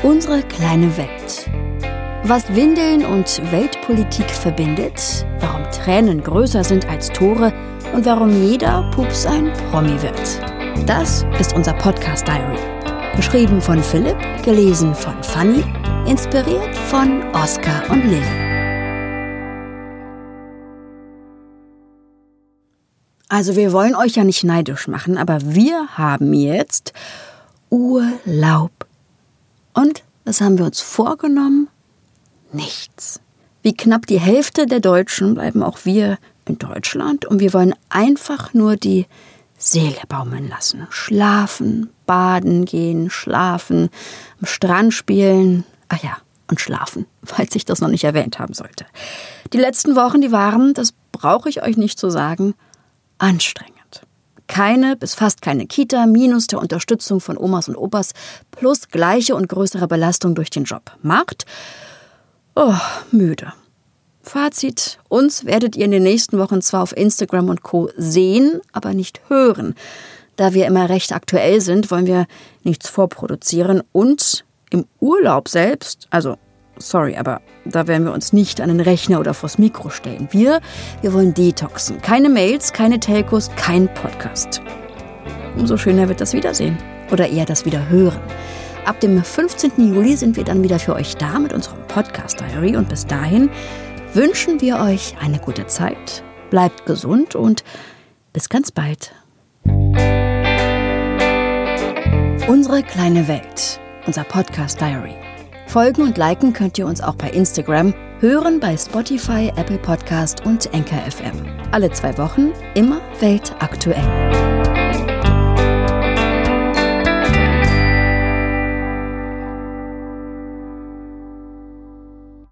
Unsere kleine Welt. Was Windeln und Weltpolitik verbindet, warum Tränen größer sind als Tore und warum jeder Pups ein Promi wird. Das ist unser Podcast Diary. Geschrieben von Philipp, gelesen von Fanny, inspiriert von Oskar und Lilly. Also wir wollen euch ja nicht neidisch machen, aber wir haben jetzt Urlaub. Und was haben wir uns vorgenommen? Nichts. Wie knapp die Hälfte der Deutschen bleiben auch wir in Deutschland und wir wollen einfach nur die Seele baumeln lassen. Schlafen, baden gehen, schlafen, am Strand spielen, ach ja, und schlafen, falls ich das noch nicht erwähnt haben sollte. Die letzten Wochen, die waren, das brauche ich euch nicht zu sagen, anstrengend. Keine bis fast keine Kita, minus der Unterstützung von Omas und Opas, plus gleiche und größere Belastung durch den Job. Macht müde. Fazit, uns werdet ihr in den nächsten Wochen zwar auf Instagram und Co. sehen, aber nicht hören. Da wir immer recht aktuell sind, wollen wir nichts vorproduzieren und im Urlaub selbst, aber da werden wir uns nicht an den Rechner oder vors Mikro stellen. Wir wollen detoxen. Keine Mails, keine Telcos, kein Podcast. Umso schöner wird das Wiedersehen. Oder eher das Wiederhören. Ab dem 15. Juli sind wir dann wieder für euch da mit unserem Podcast Diary. Und bis dahin wünschen wir euch eine gute Zeit. Bleibt gesund und bis ganz bald. Unsere kleine Welt. Unser Podcast Diary. Folgen und liken könnt ihr uns auch bei Instagram, hören bei Spotify, Apple Podcast und Anchor FM. Alle 2 Wochen, immer weltaktuell.